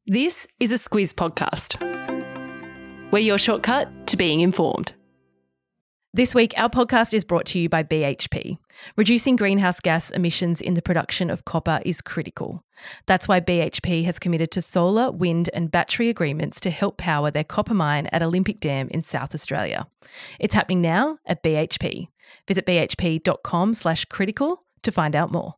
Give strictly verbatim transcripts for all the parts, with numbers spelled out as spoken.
This is a Squiz podcast. We're your shortcut to being informed. This week, our podcast is brought to you by B H P. Reducing greenhouse gas emissions in the production of copper is critical. That's why B H P has committed to solar, wind and battery agreements to help power their copper mine at Olympic Dam in South Australia. It's happening now at B H P. Visit bhp.com slash critical to find out more.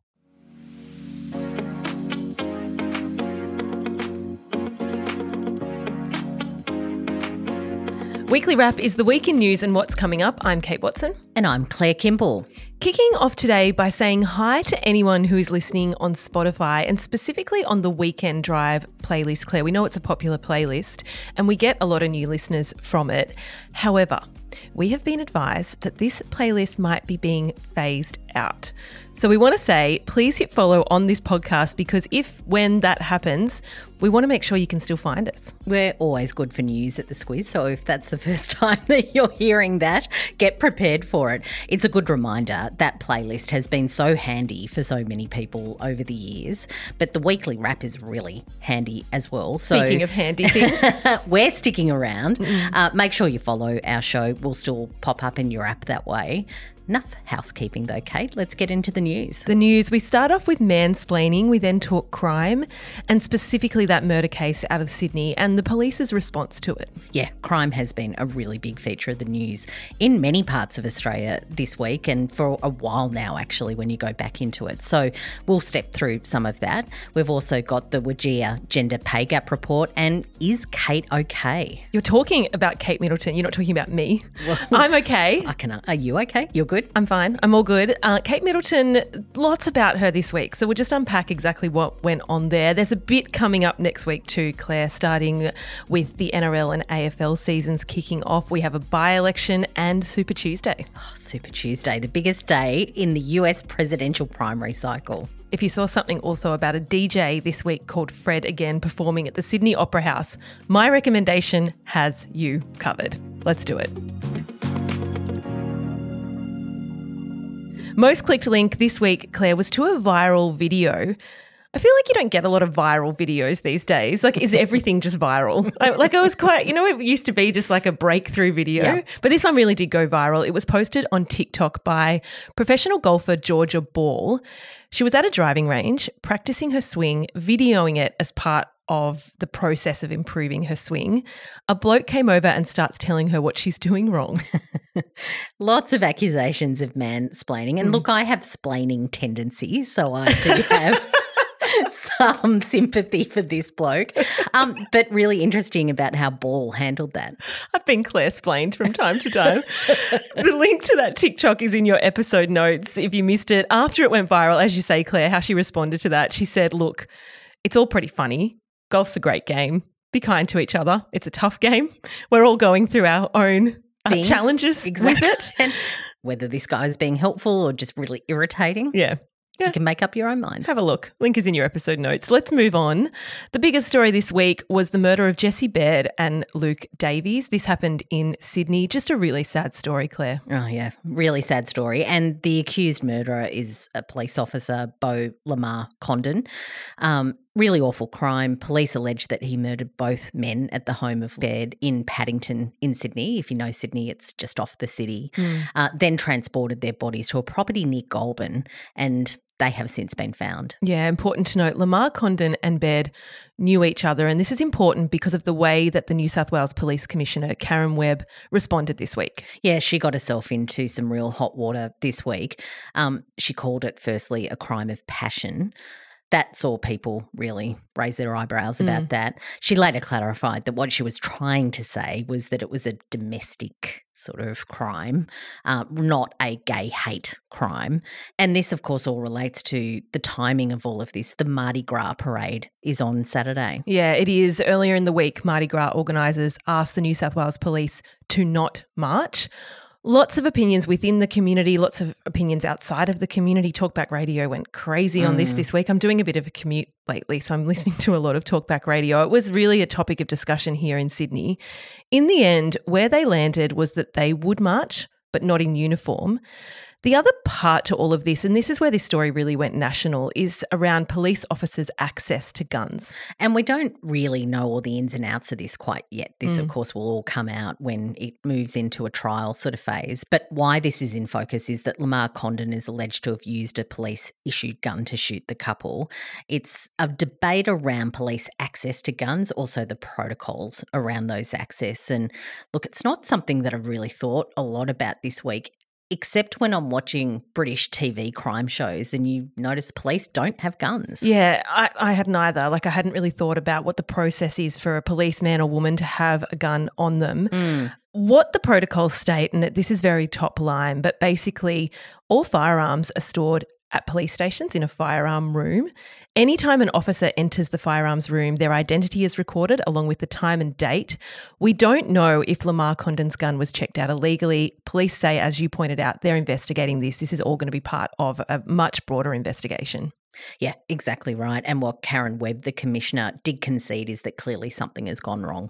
Weekly Wrap is the week in news and what's coming up. I'm Kate Watson. And I'm Claire Kimball. Kicking off today by saying hi to anyone who is listening on Spotify and specifically on the Weekend Drive playlist, Claire. We know it's a popular playlist and we get a lot of new listeners from it. However, we have been advised that this playlist might be being phased out. So we want to say, please hit follow on this podcast because if, when that happens, we want to make sure you can still find us. We're always good for news at the Squiz, so if that's the first time that you're hearing that, get prepared for it. It's a good reminder that playlist has been so handy for so many people over the years, but the Weekly Wrap is really handy as well. So Speaking of handy things. we're sticking around. Mm-hmm. Uh, make sure you follow our show. We'll still pop up in your app that way. Enough housekeeping though, Kate. Let's get into the news. The news. We start off with mansplaining. We then talk crime and specifically that murder case out of Sydney and the police's response to it. Yeah, crime has been a really big feature of the news in many parts of Australia this week and for a while now actually when you go back into it. So we'll step through some of that. We've also got the WGEA Gender Pay Gap report and is Kate okay? You're talking about Kate Middleton. You're not talking about me. Well, I'm okay. I can, are you okay? You're good? I'm fine. I'm all good. Uh, Kate Middleton, lots about her this week. So we'll just unpack exactly what went on there. There's a bit coming up next week too, Claire, starting with the N R L and A F L seasons kicking off. We have a by-election and Super Tuesday. Oh, Super Tuesday, the biggest day in the U S presidential primary cycle. If you saw something also about a D J this week called Fred again performing at the Sydney Opera House, my recommendation has you covered. Let's do it. Most clicked link this week, Claire, was to a viral video. I feel like you don't get a lot of viral videos these days. Like, is everything just viral? I, like I was quite, you know, it used to be just like a breakthrough video, yeah. But this one really did go viral. It was posted on TikTok by professional golfer Georgia Ball. She was at a driving range practicing her swing, videoing it as part of the process of improving her swing. A bloke came over and starts telling her what she's doing wrong. Lots of accusations of mansplaining. And mm. look, I have splaining tendencies, so I do have some sympathy for this bloke. Um, but really interesting about how Ball handled that. I've been Claire-splained from time to time. The link to that TikTok is in your episode notes if you missed it. After it went viral, as you say, Claire, how she responded to that, she said, look, it's all pretty funny. Golf's a great game. Be kind to each other. It's a tough game. We're all going through our own uh, challenges exactly. with it. And whether this guy is being helpful or just really irritating. Yeah. Yeah. You can make up your own mind. Have a look. Link is in your episode notes. Let's move on. The biggest story this week was the murder of Jessie Baird and Luke Davies. This happened in Sydney. Just a really sad story, Claire. Oh, yeah. Really sad story. And the accused murderer is a police officer, Beau Lamar Condon. Um, really awful crime. Police allege that he murdered both men at the home of Baird in Paddington in Sydney. If you know Sydney, it's just off the city. Mm. Uh, then transported their bodies to a property near Goulburn and they have since been found. Yeah, important to note, Lamar Condon and Baird knew each other, and this is important because of the way that the New South Wales Police Commissioner, Karen Webb, responded this week. Yeah, she got herself into some real hot water this week. Um, she called it, firstly, a crime of passion. That saw people really raise their eyebrows about mm. that. She later clarified that what she was trying to say was that it was a domestic sort of crime, uh, not a gay hate crime. And this, of course, all relates to the timing of all of this. The Mardi Gras parade is on Saturday. Yeah, it is. Earlier in the week, Mardi Gras organisers asked the New South Wales Police to not march. Lots of opinions within the community, lots of opinions outside of the community. Talkback Radio went crazy mm. on this this week. I'm doing a bit of a commute lately, so I'm listening to a lot of Talkback Radio. It was really a topic of discussion here in Sydney. In the end, where they landed was that they would march, but not in uniform. The other part to all of this, and this is where this story really went national, is around police officers' access to guns. And we don't really know all the ins and outs of this quite yet. This, mm. of course, will all come out when it moves into a trial sort of phase. But why this is in focus is that Lamar Condon is alleged to have used a police-issued gun to shoot the couple. It's a debate around police access to guns, also the protocols around those access. And look, it's not something that I've really thought a lot about this week, except when I'm watching British T V crime shows and you notice police don't have guns. Yeah, I, I hadn't either. Like I hadn't really thought about what the process is for a policeman or woman to have a gun on them. Mm. What the protocols state, and this is very top line, but basically all firearms are stored at police stations in a firearm room. Anytime an officer enters the firearms room, their identity is recorded along with the time and date. We don't know if Lamar Condon's gun was checked out illegally. Police say, as you pointed out, they're investigating this. This is all going to be part of a much broader investigation. Yeah, exactly right. And what Karen Webb, the commissioner, did concede is that clearly something has gone wrong.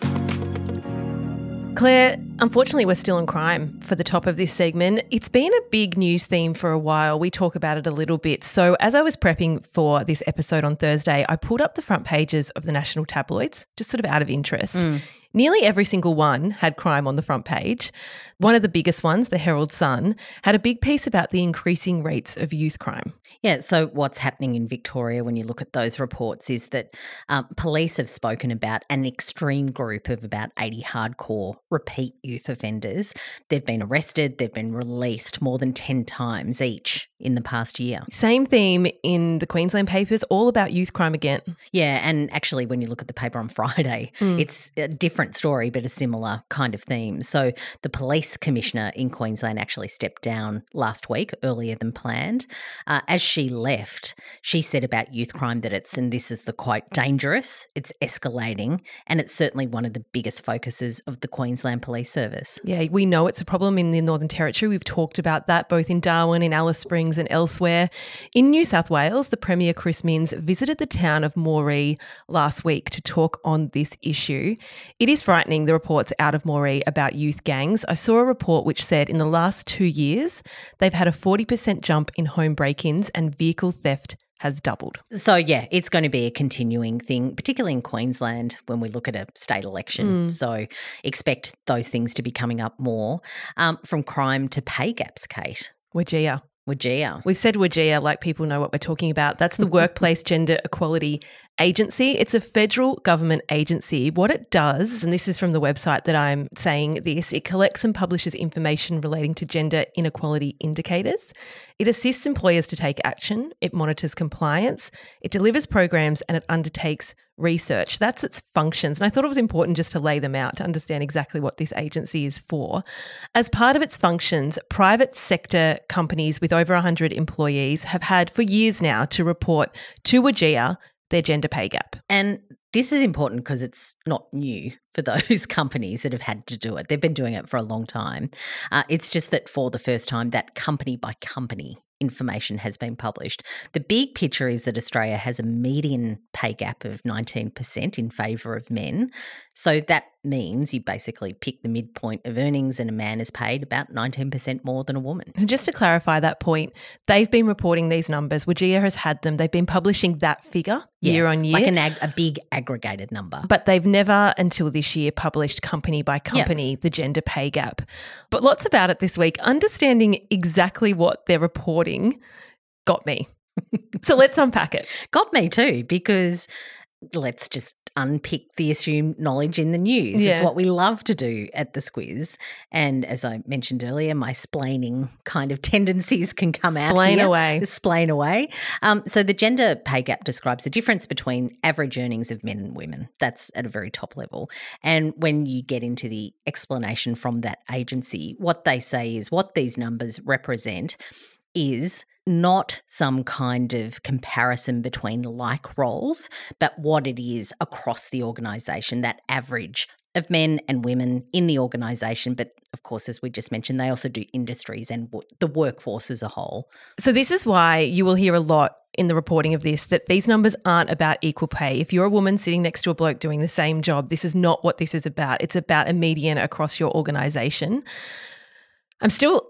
Claire, unfortunately, we're still in crime for the top of this segment. It's been a big news theme for a while. We talk about it a little bit. So as I was prepping for this episode on Thursday, I pulled up the front pages of the national tabloids, just sort of out of interest. Mm. Nearly every single one had crime on the front page. One of the biggest ones, the Herald Sun, had a big piece about the increasing rates of youth crime. Yeah, so what's happening in Victoria when you look at those reports is that um, police have spoken about an extreme group of about eighty hardcore repeat youth offenders. They've been arrested, they've been released more than ten times each in the past year. Same theme in the Queensland papers, all about youth crime again. Yeah, and actually when you look at the paper on Friday, mm. it's a different story but a similar kind of theme. So the police commissioner in Queensland actually stepped down last week, earlier than planned. Uh, as she left, she said about youth crime that it's, and this is the quote, dangerous, it's escalating, and it's certainly one of the biggest focuses of the Queensland Police Service. Yeah, we know it's a problem in the Northern Territory. We've talked about that both in Darwin, in Alice Springs and elsewhere. In New South Wales, the Premier Chris Minns visited the town of Moree last week to talk on this issue. It is frightening, the reports out of Moree about youth gangs. I saw a report which said in the last two years, they've had a forty percent jump in home break-ins and vehicle theft has doubled. So, yeah, it's going to be a continuing thing, particularly in Queensland when we look at a state election. Mm. So expect those things to be coming up more. Um, from crime to pay gaps, Kate. WGEA. WGEA. We've said WGEA like people know what we're talking about. That's the Workplace Gender Equality Agency. It's a federal government agency. What it does, and this is from the website that I'm saying this, it collects and publishes information relating to gender inequality indicators. It assists employers to take action. It monitors compliance. It delivers programs and it undertakes research. That's its functions. And I thought it was important just to lay them out to understand exactly what this agency is for. As part of its functions, private sector companies with over one hundred employees have had for years now to report to WGEA their gender pay gap. And this is important because it's not new for those companies that have had to do it. They've been doing it for a long time. Uh, it's just that for the first time, that company by company information has been published. The big picture is that Australia has a median pay gap of nineteen percent in favour of men. So that means you basically pick the midpoint of earnings and a man is paid about nineteen percent more than a woman. So just to clarify that point, they've been reporting these numbers. WGEA has had them. They've been publishing that figure yeah, year on year. Like an ag- a big aggregated number. But they've never until this year published company by company yep. the gender pay gap. But lots about it this week. Understanding exactly what they're reporting got me. So let's unpack it. Got me too, because let's just unpick the assumed knowledge in the news. Yeah. It's what we love to do at the Squiz. And as I mentioned earlier, my splaining kind of tendencies can come Splain out Splain here. away. Splain away. Um, so the gender pay gap describes the difference between average earnings of men and women. That's at a very top level. And when you get into the explanation from that agency, what they say is what these numbers represent is not some kind of comparison between like roles, but what it is across the organisation, that average of men and women in the organisation. But of course, as we just mentioned, they also do industries and w- the workforce as a whole. So this is why you will hear a lot in the reporting of this, that these numbers aren't about equal pay. If you're a woman sitting next to a bloke doing the same job, this is not what this is about. It's about a median across your organisation. I'm still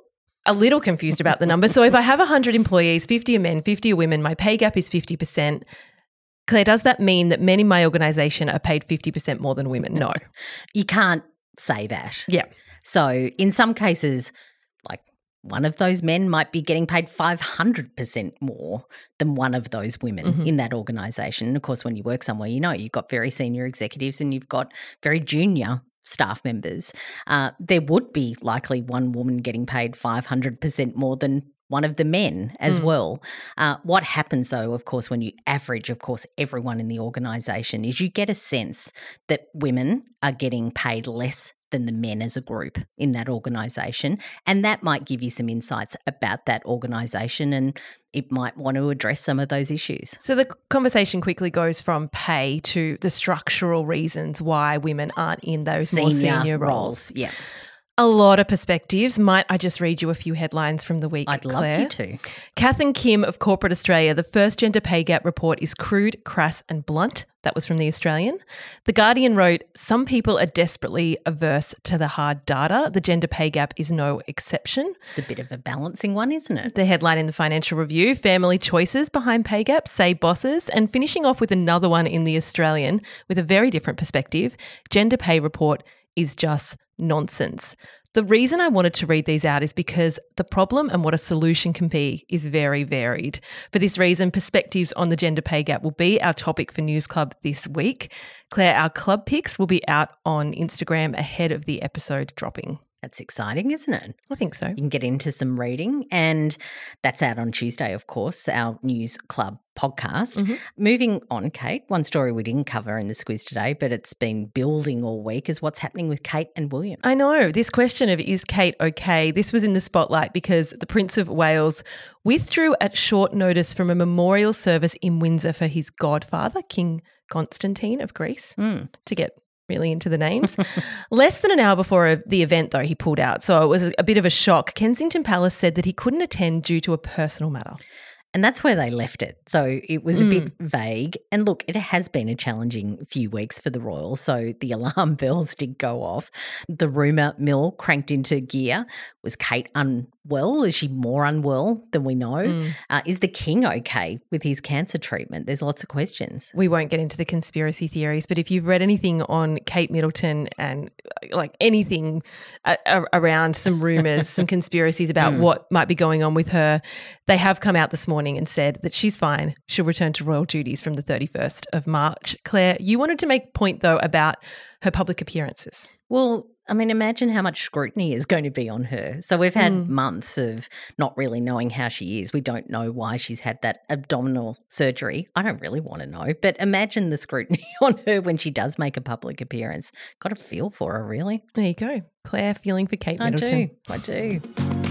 a little confused about the number. So if I have one hundred employees, fifty are men, fifty are women, my pay gap is fifty percent. Claire, does that mean that men in my organisation are paid fifty percent more than women? No. You can't say that. Yeah. So in some cases, like one of those men might be getting paid five hundred percent more than one of those women mm-hmm. in that organisation. And of course, when you work somewhere, you know, you've got very senior executives and you've got very junior staff members. Uh, there would be likely one woman getting paid five hundred percent more than one of the men as mm. well. Uh, what happens though, of course, when you average, of course, everyone in the organisation is you get a sense that women are getting paid less than the men as a group in that organisation. And that might give you some insights about that organisation and it might want to address some of those issues. So the conversation quickly goes from pay to the structural reasons why women aren't in those senior more senior roles. roles. Yeah. A lot of perspectives. Might I just read you a few headlines from the week, I'd Claire? love you to. Kath and Kim of Corporate Australia, the first gender pay gap report is crude, crass and blunt. That was from The Australian. The Guardian wrote, some people are desperately averse to the hard data. The gender pay gap is no exception. It's a bit of a balancing one, isn't it? The headline in the Financial Review, family choices behind pay gaps, say bosses. And finishing off with another one in The Australian with a very different perspective, gender pay report is just nonsense. The reason I wanted to read these out is because the problem and what a solution can be is very varied. For this reason, perspectives on the gender pay gap will be our topic for News Club this week. Claire, our club picks will be out on Instagram ahead of the episode dropping. That's exciting, isn't it? I think so. You can get into some reading and that's out on Tuesday, of course, our News Club podcast. Mm-hmm. Moving on, Kate, one story we didn't cover in the squiz today, but it's been building all week is what's happening with Kate and William. I know. This question of is Kate okay? This was in the spotlight because the Prince of Wales withdrew at short notice from a memorial service in Windsor for his godfather, King Constantine of Greece, mm. to get really into the names. Less than an hour before the event, though, he pulled out. So it was a bit of a shock. Kensington Palace said that he couldn't attend due to a personal matter. And that's where they left it. So it was a mm. bit vague. And look, it has been a challenging few weeks for the Royals. So the alarm bells did go off. The rumour mill cranked into gear. Was Kate unwell? Is she more unwell than we know? Mm. Uh, is the King okay with his cancer treatment? There's lots of questions. We won't get into the conspiracy theories, but if you've read anything on Kate Middleton and like anything a- a- around some rumours, some conspiracies about mm. what might be going on with her, they have come out this morning and said that she's fine. She'll return to royal duties from the thirty-first of March. Claire, you wanted to make a point though about her public appearances. Well, I mean, imagine how much scrutiny is going to be on her. So we've had mm. months of not really knowing how she is. We don't know why she's had that abdominal surgery. I don't really want to know. But imagine the scrutiny on her when she does make a public appearance. Got a feel for her, really. There you go. Claire feeling for Kate Middleton. I do. I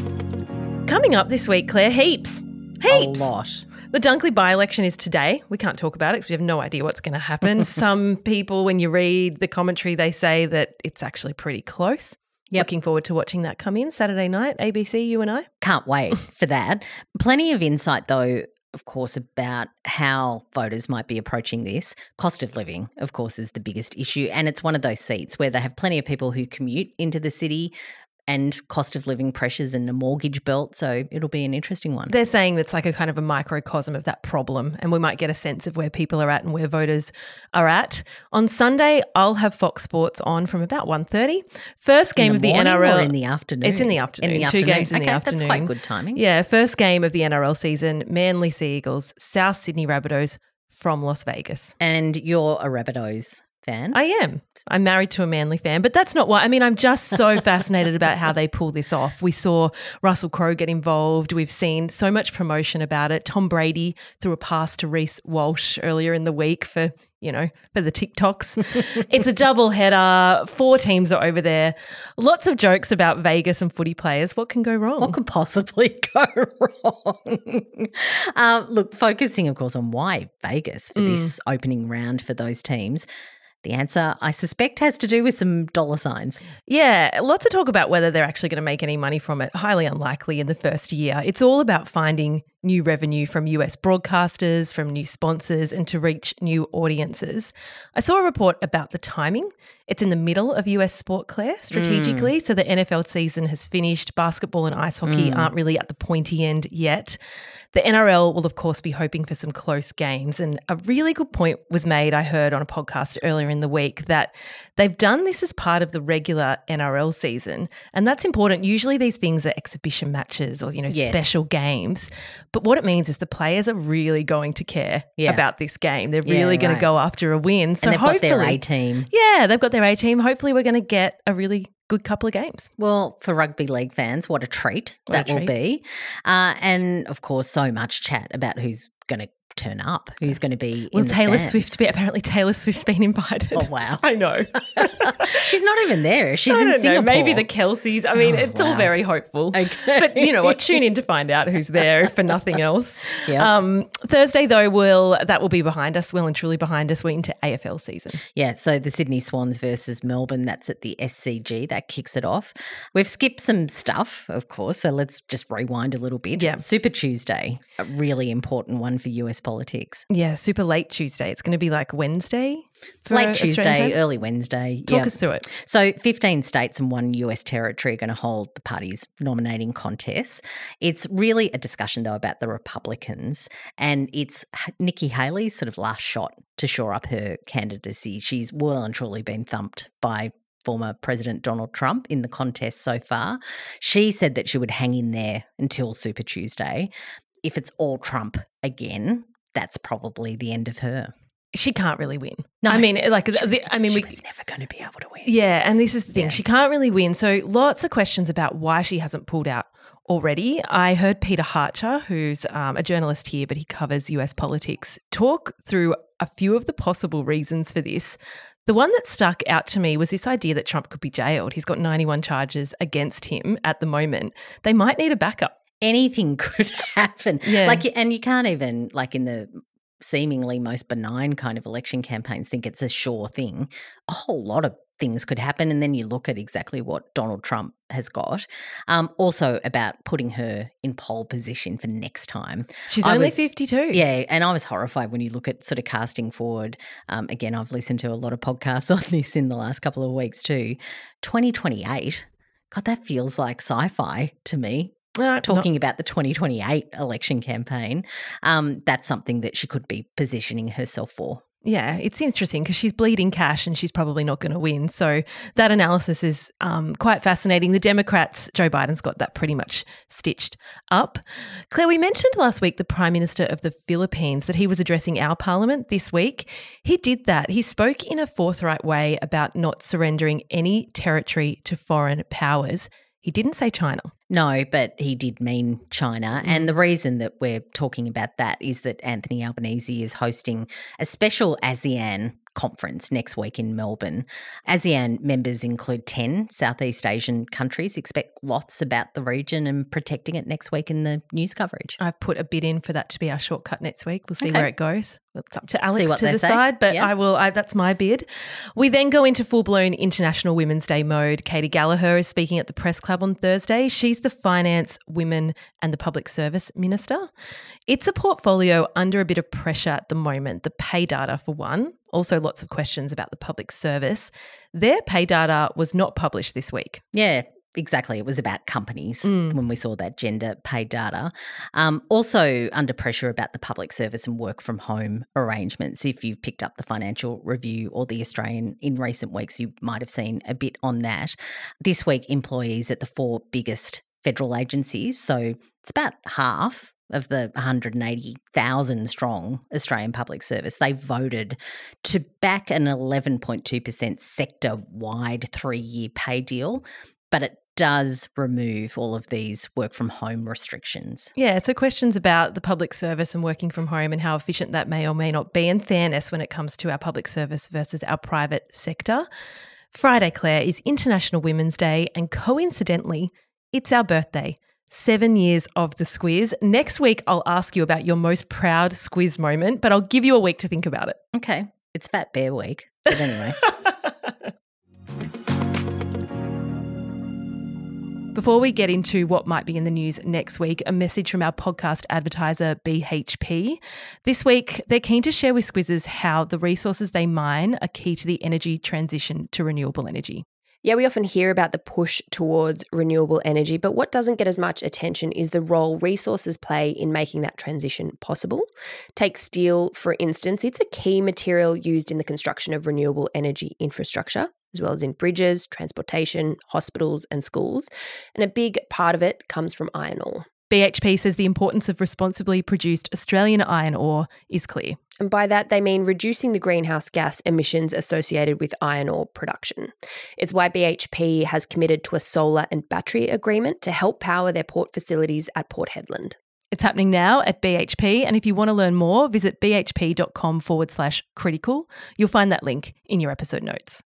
do. Coming up this week, Claire, heaps. Heaps. A lot. The Dunkley by-election is today. We can't talk about it because we have no idea what's going to happen. Some people, when you read the commentary, they say that it's actually pretty close. Yep. Looking forward to watching that come in Saturday night, A B C, you and I. Can't wait for that. Plenty of insight, though, of course, about how voters might be approaching this. Cost of living, of course, is the biggest issue. And it's one of those seats where they have plenty of people who commute into the city and cost of living pressures and a mortgage belt. So it'll be an interesting one. They're saying it's like a kind of a microcosm of that problem, and we might get a sense of where people are at and where voters are at. On Sunday, I'll have Fox Sports on from about one thirty. First game of the N R L. Or in the afternoon? It's in the afternoon. In the Two afternoon. games in okay, the afternoon. That's quite good timing. Yeah, first game of the N R L season, Manly Sea Eagles, South Sydney Rabbitohs from Las Vegas. And you're a Rabbitohs fan? I am. I'm married to a Manly fan, but that's not why. I mean, I'm just so fascinated about how they pull this off. We saw Russell Crowe get involved. We've seen so much promotion about it. Tom Brady threw a pass to Reece Walsh earlier in the week for, you know, for the TikToks. It's a double header. Four teams are over there. Lots of jokes about Vegas and footy players. What can go wrong? What could possibly go wrong? uh, look, focusing, of course, on why Vegas for mm. this opening round for those teams. The answer, I suspect, has to do with some dollar signs. Yeah, lots of talk about whether they're actually going to make any money from it. Highly unlikely in the first year. It's all about finding new revenue from U S broadcasters, from new sponsors, and to reach new audiences. I saw a report about the timing. It's in the middle of U S sport, Claire, strategically. Mm. So the N F L season has finished. Basketball and ice hockey mm. aren't really at the pointy end yet. The N R L will, of course, be hoping for some close games. And a really good point was made, I heard on a podcast earlier in the week, that they've done this as part of the regular N R L season. And that's important. Usually these things are exhibition matches or, you know, yes. special games. But what it means is the players are really going to care yeah. about this game. They're really yeah, going right. to go after a win. So and they've hopefully, got their A-team. Yeah, they've got their A-team. Hopefully we're going to get a really good couple of games. Well, for rugby league fans, what a treat what that a treat. will be. Uh, and, of course, so much chat about who's going to turn up, who's going to be well, in the Taylor stands. Swift, apparently Taylor Swift's been invited. Oh, wow. I know. She's not even there. She's I in don't Singapore. Know, maybe the Kelseys. I mean, oh, it's wow. all very hopeful. Okay. But you know what? Tune in to find out who's there for nothing else. Yep. Um, Thursday, though, will that will be behind us, well and truly behind us. We're into A F L season. Yeah, so the Sydney Swans versus Melbourne, that's at the S C G. That kicks it off. We've skipped some stuff, of course, so let's just rewind a little bit. Yeah. Super Tuesday, a really important one for U S politics. Yeah, super late Tuesday. It's going to be like Wednesday? Late Tuesday, early Wednesday. Talk yep. us through it. So fifteen states and one U S territory are going to hold the party's nominating contests. It's really a discussion, though, about the Republicans, and it's Nikki Haley's sort of last shot to shore up her candidacy. She's well and truly been thumped by former President Donald Trump in the contest so far. She said that she would hang in there until Super Tuesday. If it's all Trump again, that's probably the end of her. She can't really win. No, I mean, like, was, the, I mean, she we was never going to be able to win. Yeah, and this is the thing. Yeah. She can't really win. So lots of questions about why she hasn't pulled out already. I heard Peter Harcher, who's um, a journalist here, but he covers U S politics, talk through a few of the possible reasons for this. The one that stuck out to me was this idea that Trump could be jailed. He's got ninety-one charges against him at the moment. They might need a backup. Anything could happen. Yeah. Like, and you can't even, like in the seemingly most benign kind of election campaigns, think it's a sure thing. A whole lot of things could happen, and then you look at exactly what Donald Trump has got. Um, also about putting her in pole position for next time. She's I only was, fifty-two. Yeah, and I was horrified when you look at sort of casting forward. Um, again, I've listened to a lot of podcasts on this in the last couple of weeks too. twenty twenty-eight, God, that feels like sci-fi to me. Uh, Talking not- about the twenty twenty-eight election campaign, um, that's something that she could be positioning herself for. Yeah, it's interesting because she's bleeding cash and she's probably not going to win. So that analysis is um, quite fascinating. The Democrats, Joe Biden's got that pretty much stitched up. Claire, we mentioned last week the Prime Minister of the Philippines, that he was addressing our parliament this week. He did that. He spoke in a forthright way about not surrendering any territory to foreign powers. He didn't say China. No, but he did mean China. Mm. And the reason that we're talking about that is that Anthony Albanese is hosting a special ASEAN conference next week in Melbourne. ASEAN members include ten Southeast Asian countries. Expect lots about the region and protecting it next week in the news coverage. I've put a bid in for that to be our shortcut next week. We'll see Okay. where it goes. It's up to Alex what to they decide, say. but Yep. I will. I, that's my bid. We then go into full-blown International Women's Day mode. Katie Gallagher is speaking at the Press Club on Thursday. She's the Finance, Women and the Public Service Minister. It's a portfolio under a bit of pressure at the moment. The pay data, for one. Also lots of questions about the public service. Their pay data was not published this week. Yeah. Exactly. It was about companies Mm. when we saw that gender pay data. Um, also under pressure about the public service and work from home arrangements. If you've picked up the Financial Review or the Australian in recent weeks, you might have seen a bit on that. This week, employees at the four biggest federal agencies, so it's about half of the one hundred eighty thousand strong Australian public service, they voted to back an eleven point two percent sector-wide three-year pay deal, but it does remove all of these work from home restrictions. Yeah, so questions about the public service and working from home and how efficient that may or may not be, and fairness when it comes to our public service versus our private sector. Friday, Claire, is International Women's Day, and coincidentally, it's our birthday. Seven years of the Squiz. Next week, I'll ask you about your most proud Squiz moment, but I'll give you a week to think about it. Okay. It's Fat Bear Week, but anyway. Before we get into what might be in the news next week, a message from our podcast advertiser, B H P. This week, they're keen to share with Squizzes how the resources they mine are key to the energy transition to renewable energy. Yeah, we often hear about the push towards renewable energy, but what doesn't get as much attention is the role resources play in making that transition possible. Take steel, for instance. It's a key material used in the construction of renewable energy infrastructure, as well as in bridges, transportation, hospitals and schools. And a big part of it comes from iron ore. B H P says the importance of responsibly produced Australian iron ore is clear. And by that, they mean reducing the greenhouse gas emissions associated with iron ore production. It's why B H P has committed to a solar and battery agreement to help power their port facilities at Port Hedland. It's happening now at B H P, and if you want to learn more, visit bhp.com forward slash critical. You'll find that link in your episode notes.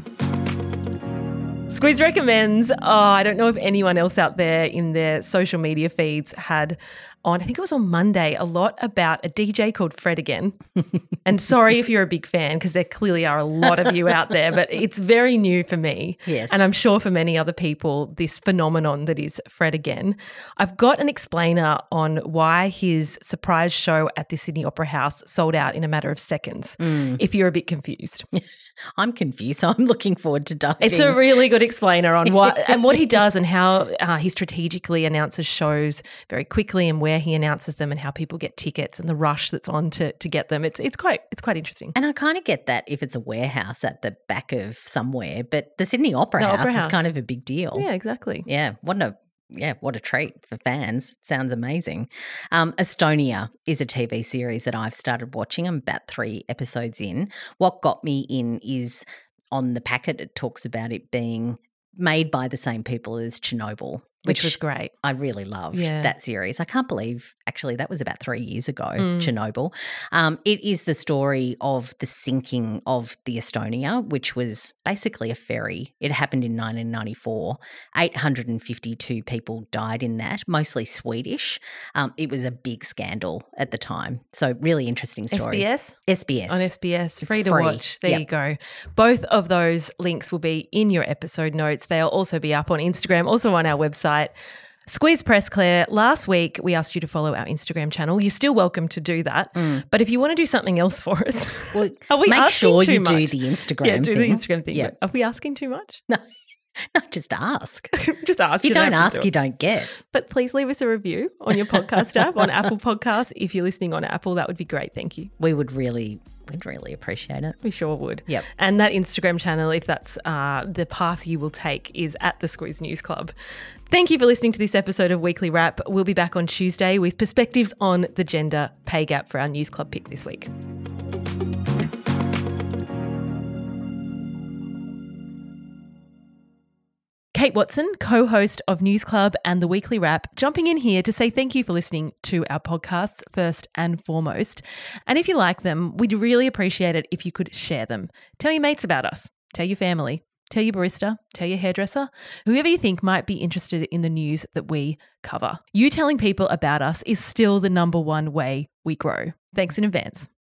Squeeze recommends, oh, I don't know if anyone else out there in their social media feeds had on, I think it was on Monday, a lot about a D J called Fred Again. And sorry if you're a big fan, because there clearly are a lot of you out there, but it's very new for me. Yes. And I'm sure for many other people, this phenomenon that is Fred Again. I've got an explainer on why his surprise show at the Sydney Opera House sold out in a matter of seconds, Mm. if you're a bit confused. I'm confused, so I'm looking forward to diving. It's a really good explainer on what and what he does and how uh, he strategically announces shows very quickly and where he announces them and how people get tickets and the rush that's on to to get them. It's it's quite it's quite interesting. And I kind of get that if it's a warehouse at the back of somewhere, but the Sydney Opera, The House, Opera is House. kind of a big deal. Yeah, exactly. Yeah, what a yeah, what a treat for fans. Sounds amazing. Um, Estonia is a T V series that I've started watching. I'm about three episodes in. What got me in is on the packet it talks about it being made by the same people as Chernobyl. Which was great. I really loved Yeah. that series. I can't believe, actually, that was about three years ago, Mm. Chernobyl. Um, it is the story of the sinking of the Estonia, which was basically a ferry. It happened in nineteen ninety-four. eight hundred fifty-two people died in that, mostly Swedish. Um, it was a big scandal at the time. So really interesting story. S B S? S B S. On S B S, It's free to free. watch. There Yep. you go. Both of those links will be in your episode notes. They'll also be up on Instagram, also on our website. Squeeze Press, Claire, last week we asked you to follow our Instagram channel. You're still welcome to do that. But if you want to do something else for us, Well, are we make asking sure too you much? do the Instagram Yeah, do thing. the Instagram thing. Yeah. But are we asking too much? No, no, just ask. Just ask. If you don't have to ask, do you it. don't get. But please leave us a review on your podcast app, on Apple Podcasts. If you're listening on Apple, that would be great. Thank you. We would really, we'd really appreciate it. We sure would. Yep. And that Instagram channel, if that's uh, the path you will take, is at the Squeeze News Club. Thank you for listening to this episode of Weekly Wrap. We'll be back on Tuesday with perspectives on the gender pay gap for our News Club pick this week. Kate Watson, co-host of News Club and The Weekly Wrap, jumping in here to say thank you for listening to our podcasts first and foremost. And if you like them, we'd really appreciate it if you could share them. Tell your mates about us. Tell your family. Tell your barista. Tell your hairdresser. Whoever you think might be interested in the news that we cover. You telling people about us is still the number one way we grow. Thanks in advance.